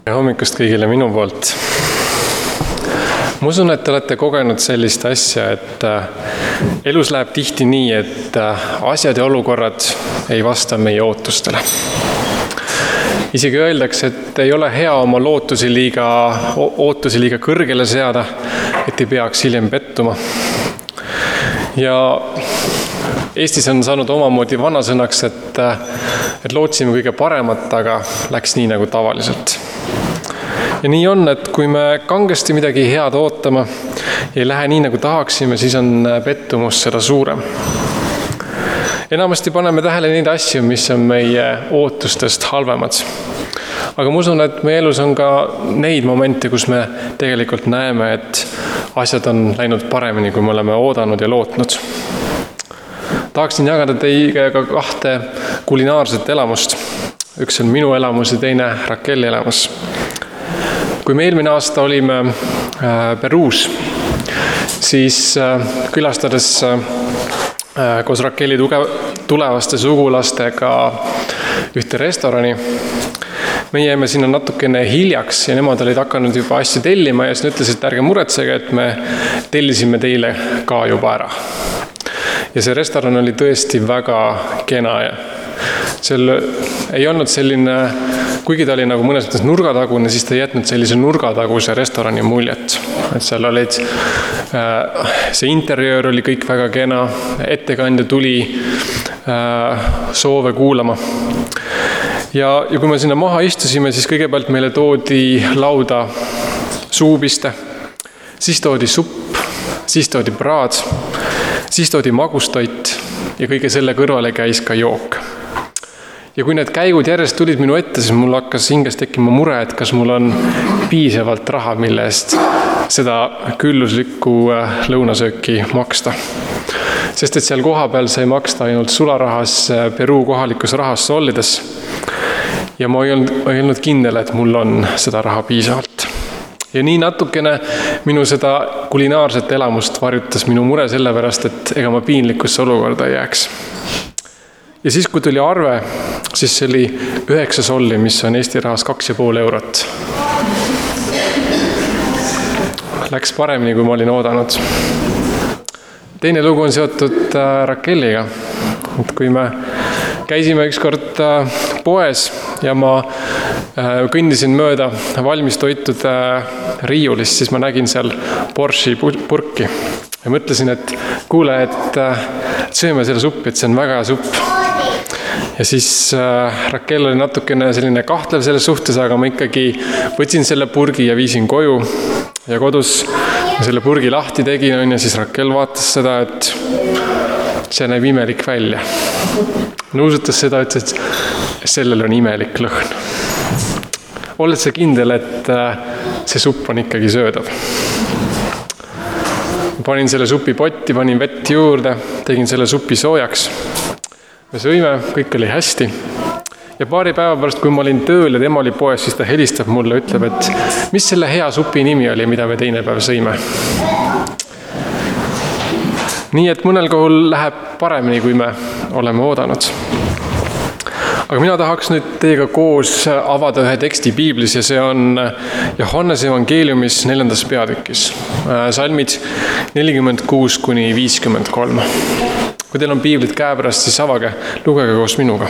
Tere hommikust kõigile minu poolt. Ma usun, et te olete kogenud sellist asja, et elus läheb tihti nii, et asjad ja olukorrad ei vasta meie ootustele. Isegi öeldakse, et ei ole hea oma ootusi liiga kõrgele seada, et ei peaks hiljem pettuma. Ja Eestis on saanud omamoodi vanasõnaks, et lootsime kõige paremat, aga läks nii nagu tavaliselt. Ja nii on, et kui me kangesti midagi head ootama ja ei lähe nii nagu tahaksime, siis on pettumus seda suurem. Enamasti paneme tähele neid asju, mis on meie ootustest halvemad. Aga ma usun, et meie elus on ka neid momente, kus me tegelikult näeme, et asjad on läinud paremini, kui me oleme oodanud ja lootnud. Tahaksin jagada teiega ka 2 kulinaarset elamust. Üks on minu elamus ja teine Rakelli elamus. Kui me eelmine aasta olime Peruus, siis külastades koos Rakelli tulevaste sugulastega ühte restorani, me jäime sinna natukene hiljaks ja nemad olid hakanud juba asju tellima ja siis ütlesid, et ärge muretsege, et me tellisime teile ka juba ära. Ja see restoran oli tõesti väga kena ja seal ei olnud selline, kuigi ta oli nagu mõnes mõttes nurgatagune, siis ta ei jätnud sellise nurgataguse restorani muljet. Et seal olid, see interjöör oli kõik väga kena, ettekandja tuli soove kuulama. Ja kui me sinna maha istusime, siis kõigepealt meile toodi lauda suupiste, siis toodi supp, siis toodi praad, siis toodi magustoit ja kõige selle kõrvale käis ka jook. Ja kui need käigud järjest tulid minu ette, siis mul hakkas hinges tekkima mure, et kas mul on piisavalt raha, mille eest seda külluslikku lõunasööki maksta. Sest et seal kohapeal sai maksta ainult sularahas Peru kohalikus rahas solides. Ja ma ei olnud kindel, et mul on seda raha piisavalt. Ja nii natukene minu seda kulinaarset elamust varjutas minu mure sellepärast, et ega ma piinlikusse olukorda ei jääks. Ja siis, kui tuli arve, siis see oli 9 solli, mis on Eesti rahas 2,5 eurot. Läks paremini, kui ma olin oodanud. Teine lugu on seotud Rakelliga. Et kui me käisime ükskord poes ja ma kõndisin mööda valmis toitude riiulist, siis ma nägin seal Borschi purki. Ja mõtlesin, et kuule, et sööme selle suppi, et see on väga hea supp. Ja siis Rakel oli natukene selline kahtlev selles suhtes, aga ma ikkagi võtsin selle purgi ja viisin koju. Ja kodus selle purgi lahti tegin ja siis Rakel vaatas seda, et see näeb imelik välja. Nuusutas seda, ütles, et sellel on imelik lõhn. Oled sa kindel, et see supp on ikkagi söödav? Panin selle supi potti, panin vett juurde, tegin selle supi soojaks. Me sõime, kõik oli hästi. Ja paari päeva pärast, kui ma olin tööl ja tema oli poes, siis ta helistab mulle ja ütleb, et mis selle hea supi nimi oli, mida me teine päev sõime. Nii et mõnel kohul läheb paremini, kui me oleme oodanud. Aga mina tahaks nüüd teiega koos avada ühe teksti Piiblis ja see on Johannese evangeeliumis 4. peatükis. Salmid 46-53. Kui teil on piiblit käepärast, siis avage, lugege koos minuga.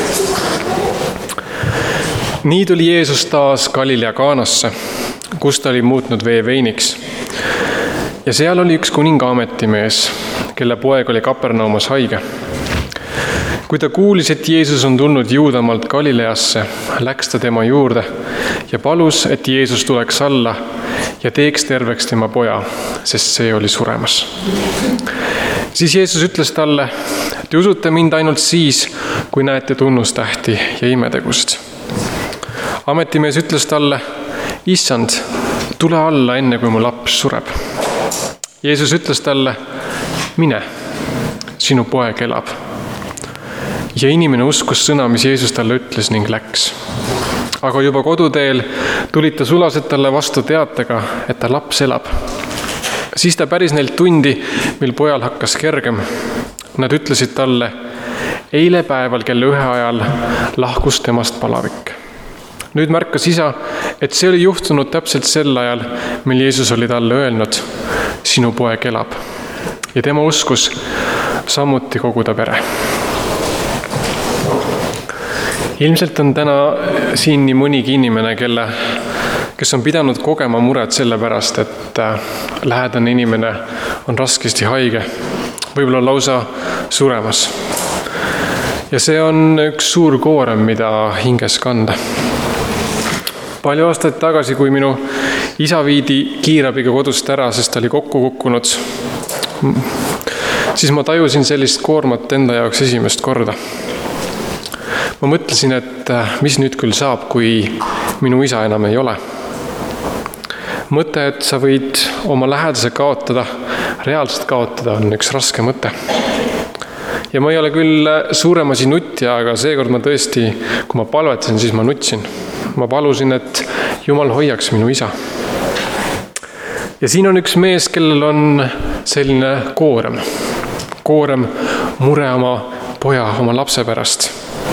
Nii tuli Jeesus taas Galilea Kaanasse, kus ta oli muutnud vee veiniks. Ja seal oli üks kuninga ametimees, kelle poeg oli Kapernaumas haige. Kui ta kuulis, et Jeesus on tulnud Juudamaalt Galileasse, läks ta tema juurde ja palus, et Jeesus tuleks alla ja teeks terveks tema poja, sest see oli suremas. Siis Jeesus ütles talle, te usute mind ainult siis, kui näete tunnustähti ja imetegusid. Ametimees ütles talle, issand, tule alla enne, kui mu laps sureb. Jeesus ütles talle, mine, sinu poeg elab. Ja inimene uskus sõna, mis Jeesus talle ütles ning läks. Aga juba koduteel tulid ta sulased talle vastu teatega, et ta laps elab. Siis ta päris neilt tundi, mil pojal hakkas kergem. Nad ütlesid talle, eile päeval kell 1 ajal lahkus temast palavik. Nüüd märkas isa, et see oli juhtunud täpselt sel ajal, mil Jeesus oli talle öelnud, sinu poeg elab. Ja tema uskus samuti kogu ta pere. Ilmselt on täna siin nii mõnigi inimene, kes on pidanud kogema muret selle pärast, et lähedane inimene on raskesti haige, võib-olla lausa suremas. Ja see on üks suur koorem, mida hinges kanda. Palju aastaid tagasi, kui minu isa viidi kiirabiga kodust ära, sest ta oli kokku kukkunud, siis ma tajusin sellist koormat enda jaoks esimest korda. Ma mõtlesin, et mis nüüd küll saab, kui minu isa enam ei ole. Mõte, et sa võid oma lähedase kaotada, reaalselt kaotada, on üks raske mõte. Ja ma ei ole küll suuremasi nutja, aga seekord ma tõesti, kui ma palvetasin, siis ma nutsin. Ma palusin, et Jumal hoiaks minu isa. Ja siin on üks mees, kellel on selline koorem. Koorem, mure oma poja, oma lapse pärast.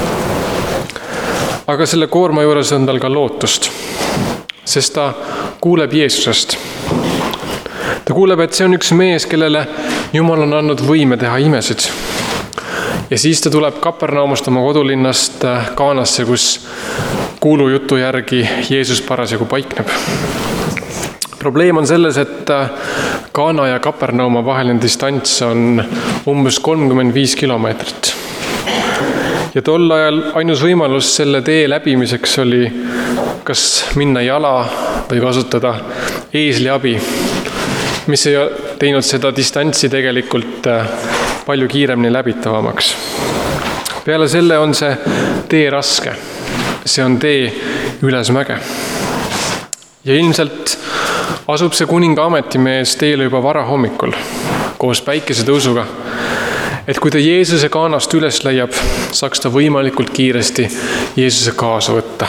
Aga selle koorma juures on tal ka lootust, sest ta kuuleb Jeesusest. Ta kuuleb, et see on üks mees, kellele Jumal on andnud võime teha imesid. Ja siis ta tuleb Kapernaumust oma kodulinnast Kaanasse, kus kuulujutu järgi Jeesus parasjagu paikneb. Probleem on selles, et Kaana ja Kapernauma vaheline distants on umbes 35 kilomeetrit. Ja tol ajal ainus võimalus selle tee läbimiseks oli kas minna jala või kasutada eesli abi, mis ei teinud seda distantsi tegelikult palju kiiremini läbitavamaks. Peale selle on see tee raske. See on tee üles mäge. Ja ilmselt asub see kuninga ametimees teele juba varahommikul koos päikesetõusuga, et kui ta Jeesuse Kaanast üles leiab, saaks ta võimalikult kiiresti Jeesuse kaasa võtta.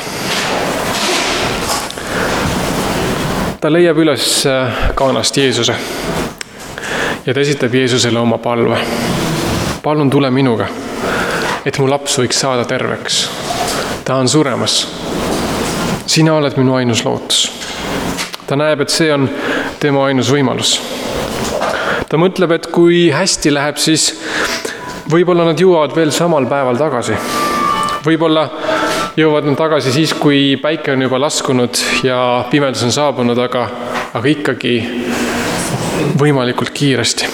Ta leiab üles Kaanast Jeesuse ja ta esitab Jeesusele oma palve. Palun tule minuga, et mu laps võiks saada terveks. Ta on suremas. Sina oled minu ainus lootus. Ta näeb, et see on tema ainus võimalus. Ta mõtleb, et kui hästi läheb, siis võib-olla nad jõuavad veel samal päeval tagasi. Võib-olla jõuavad nad tagasi siis, kui päike on juba laskunud ja pimedus on saabunud, aga ikkagi võimalikult kiiresti.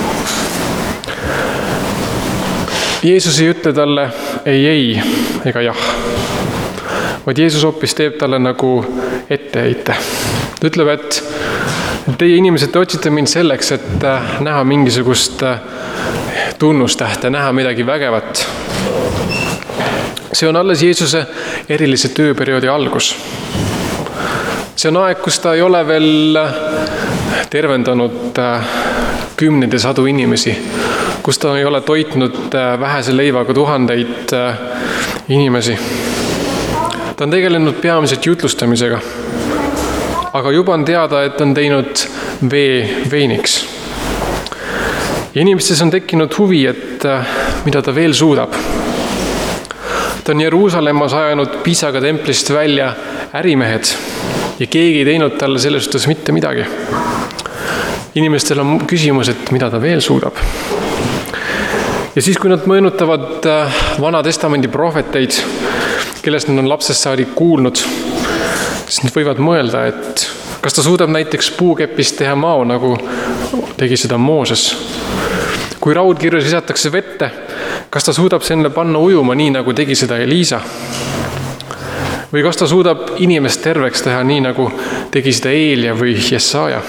Jeesus ei ütle talle ei ega jah, vaid Jeesus hoopis teeb talle nagu etteheite. Ta ütleb, et teie inimesed, te otsite mind selleks, et näha mingisugust tunnustähte, näha midagi vägevat. See on alles Jeesuse erilise tööperioodi algus. See on aeg, kus ta ei ole veel tervendanud kümneid ja sadu inimesi, kus ta ei ole toitnud vähese leivaga tuhandeid inimesi. Ta on tegelenud peamiselt jutlustamisega, aga juba on teada, et on teinud vee veiniks. Ja inimestes on tekkinud huvi, et mida ta veel suudab. Ta on Jeruusalemmas ajanud piisaga templist välja ärimehed ja keegi ei teinud talle selles suhtes mitte midagi. Inimestel on küsimus, et mida ta veel suudab. Ja siis, kui nad mõõnutavad Vana Testamendi prohveteid, kellest nad on lapsest saadik kuulnud, siis nad võivad mõelda, et kas ta suudab näiteks puukepist teha mao, nagu tegi seda Mooses. Kui raudkirju lisatakse vette, kas ta suudab selle panna ujuma nii, nagu tegi seda Eliisa? Või kas ta suudab inimest terveks teha nii, nagu tegi seda Eelia või Jesaja?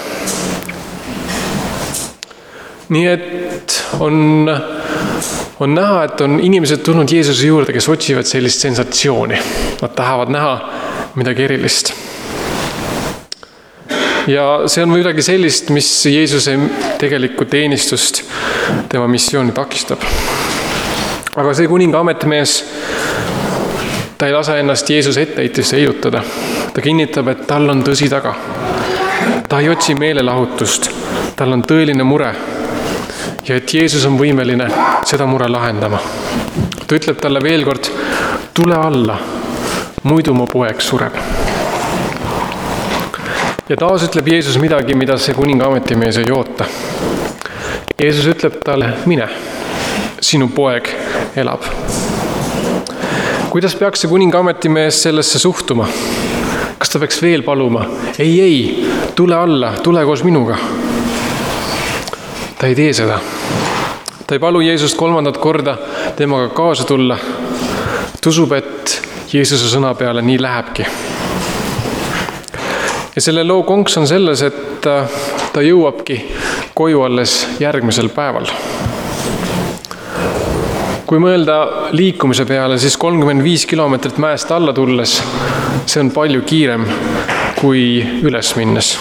Nii et on näha, et on inimesed tulnud Jeesuse juurde, kes otsivad sellist sensatsiooni. Nad tahavad näha midagi erilist. Ja see on midagi sellist, mis Jeesuse tegelikku teenistust, tema missiooni takistab. Aga see kuninga ametimees, ta ei lase ennast Jeesuse etteheitesse heidutada. Ta kinnitab, et tal on tõsi taga. Ta ei otsi meelelahutust. Tal on tõeline mure. Ja et Jeesus on võimeline seda mure lahendama. Ta ütleb talle veel kord, tule alla, muidu mu poeg sureb. Ja taas ütleb Jeesus midagi, mida see kuninga ametimees ei oota. Jeesus ütleb talle, mine, sinu poeg elab. Kuidas peaks see kuninga ametimees sellesse suhtuma? Kas ta peaks veel paluma? Ei, tule alla, tule koos minuga. Ta ei tee seda. Ta ei palu Jeesust 3. korda temaga kaasa tulla. Ta usub, et Jeesuse sõna peale nii lähebki. Ja selle loo konks on selles, et ta jõuabki koju alles järgmisel päeval. Kui mõelda liikumise peale, siis 35 kilomeetrit mäest alla tulles, see on palju kiirem kui üles minnes.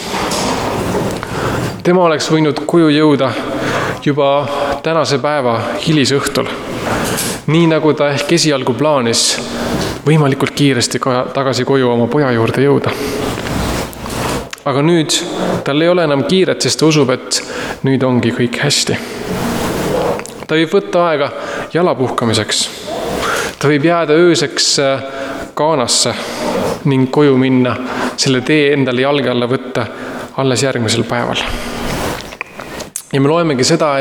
Tema oleks võinud koju jõuda juba tänase päeva hilisõhtul, nii nagu ta ehk esialgu plaanis võimalikult kiiresti tagasi koju oma poja juurde jõuda. Aga nüüd tal ei ole enam kiiret, sest ta usub, et nüüd ongi kõik hästi. Ta võib võtta aega jala puhkamiseks. Ta võib jääda ööseks Kaanasse ning koju minna, selle tee endale jalge alla võtta alles järgmisel päeval. Ja me loemegi seda,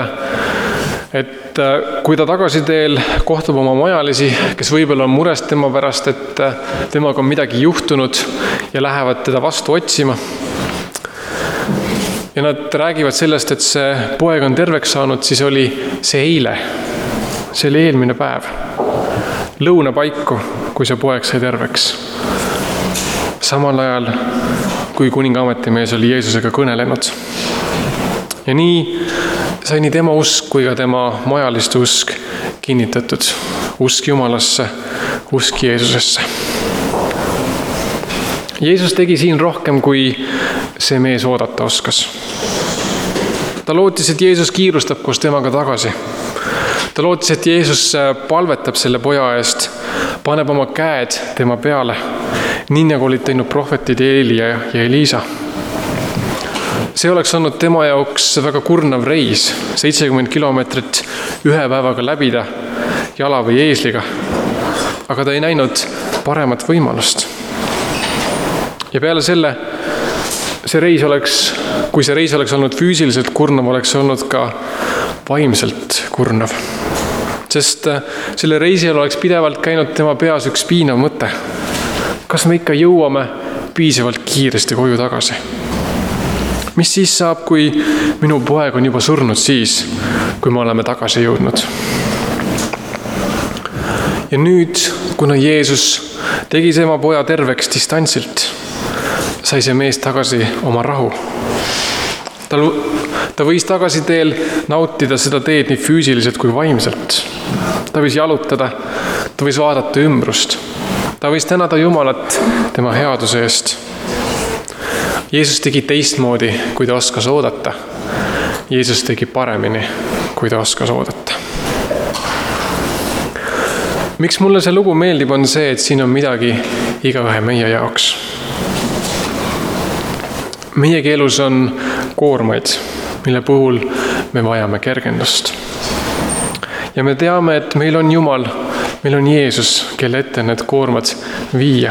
et kui ta tagasiteel kohtab oma majalisi, kes võib-olla on mures tema pärast, et temaga on midagi juhtunud ja lähevad teda vastu otsima. Ja nad räägivad sellest, et see poeg on terveks saanud, siis oli see eile. See oli eelmine päev. Lõuna paiku, kui see poeg sai terveks. Samal ajal, kui kuninga ametimees oli Jeesusega kõnelenud. Ja nii sai nii tema usk kui ka tema majaliste usk kinnitatud. Usk Jumalasse, usk Jeesusesse. Jeesus tegi siin rohkem, kui see mees oodata oskas. Ta lootis, et Jeesus kiirustab koos temaga tagasi. Ta lootis, et Jeesus palvetab selle poja eest, paneb oma käed tema peale, nii nagu olid teinud prohvetid Eelia ja Eliisa. See oleks olnud tema jaoks väga kurnav reis, 70 kilomeetrit ühe päevaga läbida jala või eesliga, aga ta ei näinud paremat võimalust. Ja peale selle, kui see reis oleks olnud füüsiliselt kurnav, oleks olnud ka vaimselt kurnav. Sest selle reisijal oleks pidevalt käinud tema peas üks piinav mõte. Kas me ikka jõuame piisavalt kiiresti koju tagasi? Mis siis saab, kui minu poeg on juba surnud siis, kui me oleme tagasi jõudnud? Ja nüüd, kuna Jeesus tegi tema poja terveks distantsilt, sai see mees tagasi oma rahu. Ta võis tagasi teel nautida seda teed nii füüsiliselt kui vaimselt. Ta võis jalutada, ta võis vaadata ümbrust. Ta võis tänada Jumalat tema headuse eest. Jeesus tegi teistmoodi, kui ta oskas oodata. Jeesus tegi paremini, kui ta oskas oodata. Miks mulle see lugu meeldib, on see, et siin on midagi igaühe meie jaoks. Meiegi elus on koormaid, mille puhul me vajame kergendust. Ja me teame, et meil on Jumal, meil on Jeesus, kelle ette need koormad viia.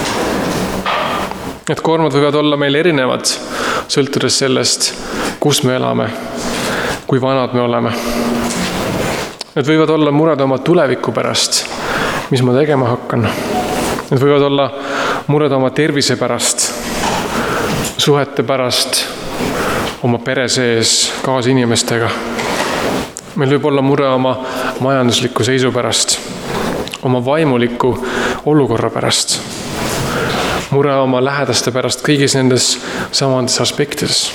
Need koormad võivad olla meil erinevad, sõltudes sellest, kus me elame, kui vanad me oleme. Need võivad olla mured oma tuleviku pärast, mis ma tegema hakkan. Need võivad olla mured oma tervise pärast, suhete pärast, oma pere sees, kaasinimestega. Meil võib olla mure oma majandusliku seisu pärast, oma vaimuliku olukorra pärast, mure oma lähedaste pärast kõigis nendes samades aspektides.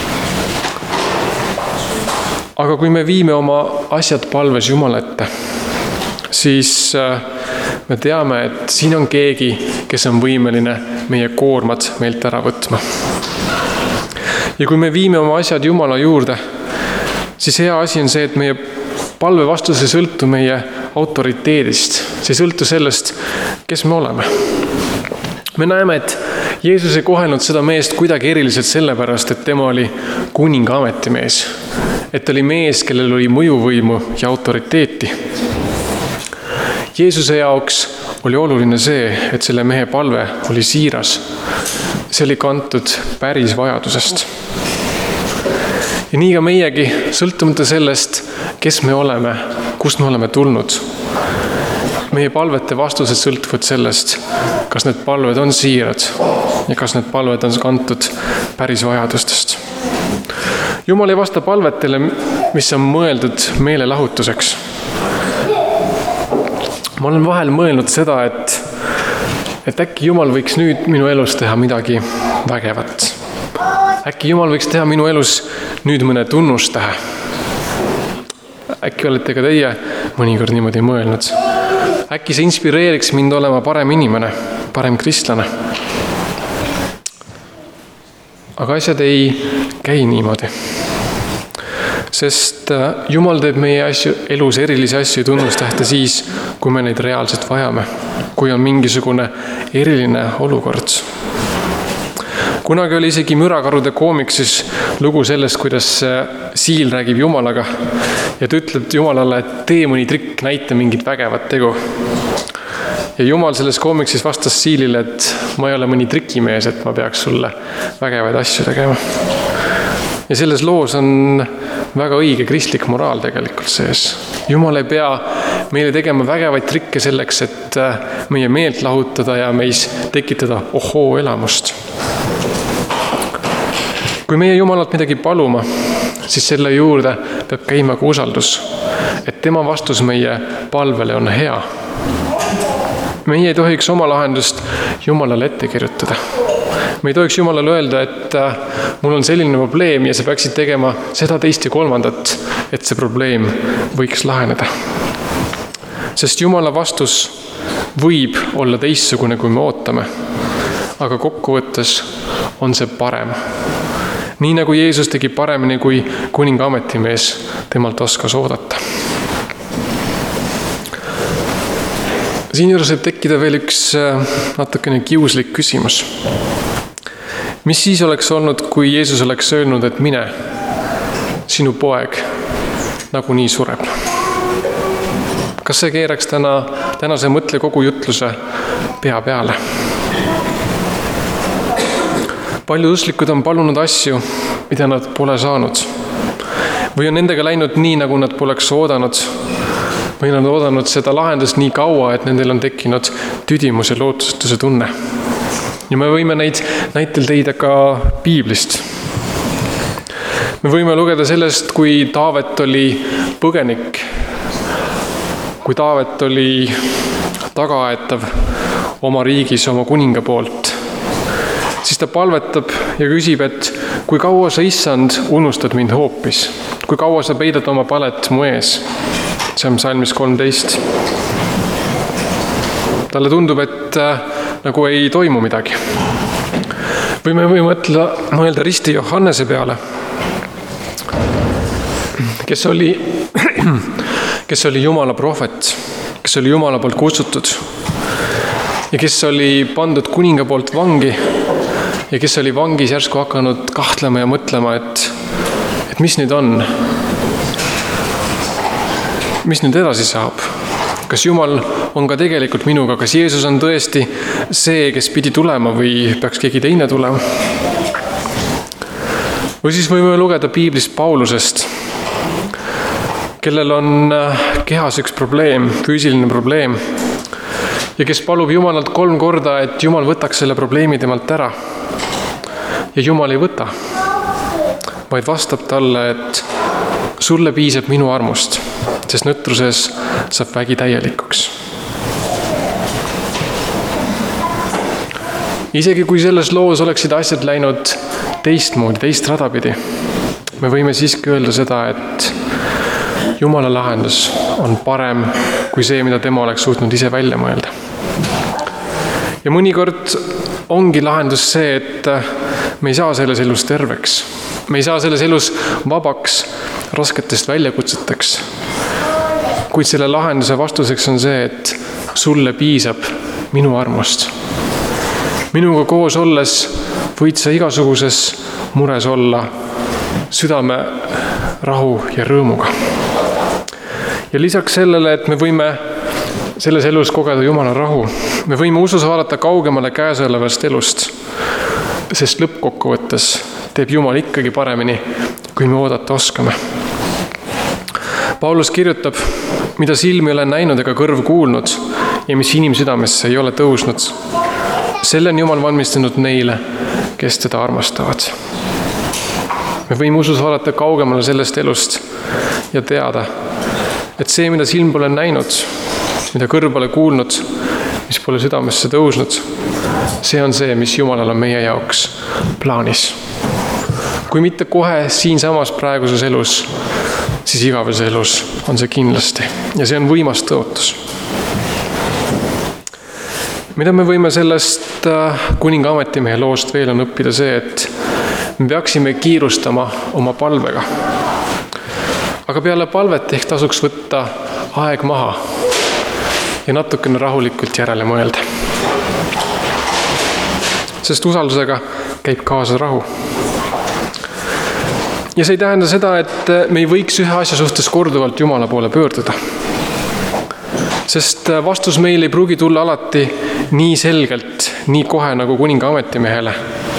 Aga kui me viime oma asjad palves Jumala ette, siis me teame, et siin on keegi, kes on võimeline meie koormad meilt ära võtma. Ja kui me viime oma asjad Jumala juurde, siis hea asi on see, et meie palve vastus ei sõltu meie autoriteedist. See ei sõltu sellest, kes me oleme. Me näeme, et Jeesus ei kohelnud seda meest kuidagi eriliselt sellepärast, et tema oli kuninga ametimees. Et oli mees, kellel oli mõjuvõimu ja autoriteeti. Jeesuse jaoks oli oluline see, et selle mehe palve oli siiras. See oli kantud päris vajadusest. Ja nii ka meiegi, sõltumata sellest, kes me oleme, kust me oleme tulnud. Meie palvete vastused sõltuvad sellest, kas need palved on siirad ja kas need palved on kantud päris vajadustest. Jumal ei vasta palvetele, mis on mõeldud meelelahutuseks. Ma olen vahel mõelnud seda, et äkki Jumal võiks nüüd minu elus teha midagi vägevat. Äkki Jumal võiks teha minu elus nüüd mõne tunnustähe. Äkki olete ka teie mõnikord niimoodi mõelnud. Äkki see inspireeriks mind olema parem inimene, parem kristlane. Aga asjad ei käi niimoodi. Sest Jumal teeb meie elus erilisi asju ja tunnustähte siis, kui me neid reaalselt vajame. Kui on mingisugune eriline olukord. Kunagi oli isegi Mürakarude koomiksis lugu sellest, kuidas siil räägib Jumalaga ja ta ütleb Jumalale, et tee mõni trikk, näita mingit vägevat tegu. Ja Jumal selles koomiksis vastas siilile, et ma ei ole mõni trikimees, et ma peaks sulle vägevaid asju tegema. Ja selles loos on väga õige kristlik moraal tegelikult sees. Jumal ei pea meile tegema vägevaid trikke selleks, et meie meelt lahutada ja meis tekitada ohoo elamust. Kui meie Jumalalt midagi paluma, siis selle juurde peab käima ka usaldus, et tema vastus meie palvele on hea. Meie ei tohiks oma lahendust Jumalale ette kirjutada. Me ei tohiks Jumalale öelda, et mul on selline probleem ja sa peaksid tegema seda, teist ja kolmandat, et see probleem võiks laheneda. Sest Jumala vastus võib olla teistsugune, kui me ootame, aga kokkuvõttes on see parem. Nii nagu Jeesus tegi paremini, kui kuninga ametimees temalt oskas oodata. Siinjuures võib tekkida veel üks natukene kiuslik küsimus. Mis siis oleks olnud, kui Jeesus oleks öelnud, et mine, sinu poeg nagunii sureb? Kas see keeraks tänase mõtle kogu jutluse pea peale? Paljud usklikud on palunud asju, mida nad pole saanud. Või on nendega läinud nii, nagu nad poleks oodanud. Või nad on oodanud seda lahendust nii kaua, et nendel on tekkinud tüdimus ja lootusetuse tunne. Ja me võime neid näitel teida ka Piiblist. Me võime lugeda sellest, kui Taavet oli põgenik. Kui Taavet oli tagaaetav oma riigis, oma kuninga poolt. Siis ta palvetab ja küsib, et kui kaua sa, Issand, unustad mind hoopis? Kui kaua sa peidad oma palet mu ees? See on psalmis 13. Talle tundub, et nagu ei toimu midagi. Või me võime mõelda risti Johannese peale, kes oli Jumala prohvet, kes oli Jumala poolt kutsutud ja kes oli pandud kuninga poolt vangi ja kes oli vangis järsku hakanud kahtlema ja mõtlema, et mis nüüd on? Mis nüüd edasi saab? Kas Jumal on ka tegelikult minuga? Kas Jeesus on tõesti see, kes pidi tulema või peaks keegi teine tulema? Või siis võime lugeda Piiblist Paulusest, kellel on kehas üks probleem, füüsiline probleem ja kes palub Jumalalt 3 korda, et Jumal võtaks selle probleemi temalt ära. Ja Jumal ei võta, vaid vastab talle, et sulle piisab minu armust, sest nõtruses saab vägi täielikuks. Isegi kui selles loos oleksid asjad läinud teistmoodi, teist radapidi, me võime siiski öelda seda, et Jumala lahendus on parem kui see, mida tema oleks suutnud ise välja mõelda. Ja mõnikord ongi lahendus see, et me ei saa selles elus terveks. Me ei saa selles elus vabaks rasketest väljakutseteks. Kuid selle lahenduse vastuseks on see, et sulle piisab minu armust. Minuga koos olles võid sa igasuguses mures olla südame rahu ja rõõmuga. Ja lisaks sellele, et me võime selles elus kogeda Jumala rahu. Me võime usus vaadata kaugemale käesolevast elust, sest lõppkokkuvõttes teeb Jumal ikkagi paremini, kui me oodata oskame. Paulus kirjutab, mida silm ei ole näinud ega kõrv kuulnud ja mis inimsüdamesse ei ole tõusnud. Selle on Jumal valmistanud neile, kes teda armastavad. Me võime usus vaadata kaugemale sellest elust ja teada, et see, mida silm pole näinud, mida kõrv pole kuulnud, mis pole südamesse tõusnud, see on see, mis Jumalal on meie jaoks plaanis. Kui mitte kohe siinsamas praeguses elus, siis igaveses elus on see kindlasti. Ja see on võimas tõotus. Mida me võime sellest kuninga ametimehe loost veel on õppida see, et me peaksime kiirustama oma palvega. Aga peale palvet ehk tasuks võtta aeg maha ja natukene rahulikult järele mõelda. Sest usaldusega käib kaasa rahu. Ja see ei tähenda seda, et me ei võiks ühe asja suhtes korduvalt Jumala poole pöörduda. Sest vastus meil ei pruugi tulla alati nii selgelt, nii kohe nagu kuninga ametimehele.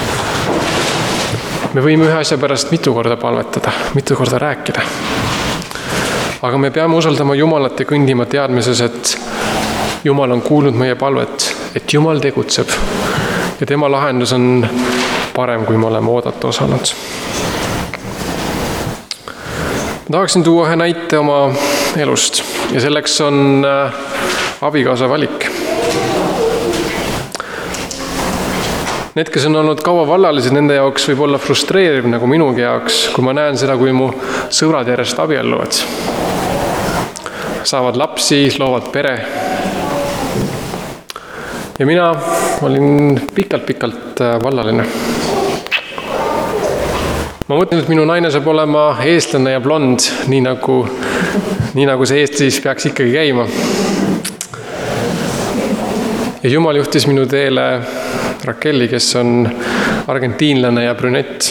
Me võime ühe asja pärast mitu korda palvetada, mitu korda rääkida. Aga me peame usaldama Jumalat ja kõndima teadmises, et Jumal on kuulnud meie palvet, et Jumal tegutseb ja tema lahendus on parem, kui me oleme oodata osanud. Ma tahaksin tuua ühe näite oma elust ja selleks on abikaasa valik. Need, kes on olnud kaua vallalised, nende jaoks võib olla frustreeriv nagu minugi jaoks, kui ma näen seda, kui mu sõbrad järjest abielluvad. Saavad lapsi, loovad pere. Ja mina olin pikalt vallaline. Ma mõtlen, et minu naine saab olema eestlane ja blond, nii nagu see Eestis peaks ikkagi käima. Ja Jumal juhtis minu teele Rakelli, kes on argentiinlane ja brünett,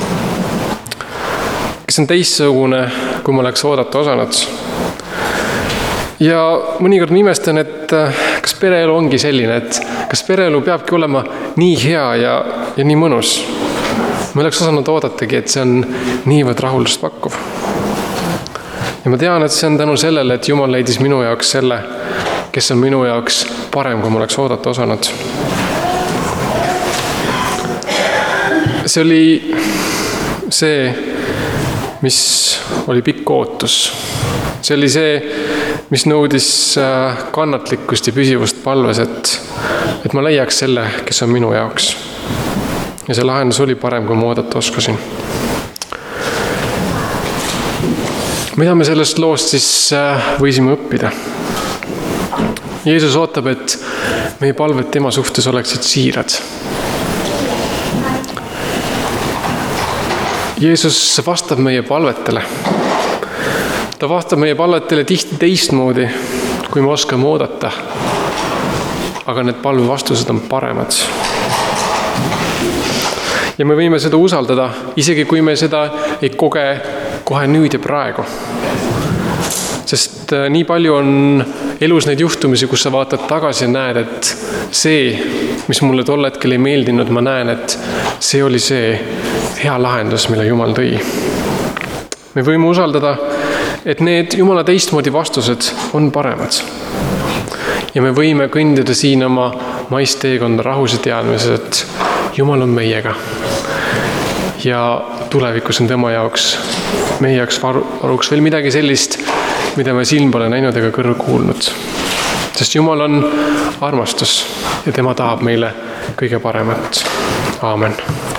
kes on teistsugune, kui ma oleks oodata osanud. Ja mõnikord ma imestan, et kas pereelu ongi selline, et kas pereelu peabki olema nii hea ja nii mõnus. Ma oleks osanud oodatagi, et see on niivõrd rahuldust pakkuv. Ja ma tean, et see on tänu sellele, et Jumal leidis minu jaoks selle, kes on minu jaoks parem, kui ma oleks oodata osanud. See oli see, mis oli pikk ootus. See oli see, mis nõudis kannatlikkust ja püsivust palves, et ma leiaks selle, kes on minu jaoks. Ja see lahendus oli parem, kui ma oodata oskasin. Mida me sellest loost siis võisime õppida? Jeesus ootab, et meie palved tema suhtes oleksid siirad. Jeesus vastab meie palvetele. Ta vastab meie palvetele tihti teistmoodi, kui me oskame oodata. Aga need palvevastused on paremad. Ja me võime seda usaldada, isegi kui me seda ei koge kohe nüüd ja praegu. Sest nii palju on elus neid juhtumisi, kus sa vaatad tagasi ja näed, et see, mis mulle tol hetkel ei meeldinud, ma näen, et see oli see hea lahendus, mille Jumal tõi. Me võime usaldada, et need Jumala teistmoodi vastused on paremad. Ja me võime kõndida siin oma maisteekonda rahus ja teadmises, et Jumal on meiega. Ja tulevikus on tema jaoks, meie jaoks varuks veel midagi sellist, mida me silm pole näinud ega kõrv kuulnud. Sest Jumal on armastus ja tema tahab meile kõige paremat. Aamen.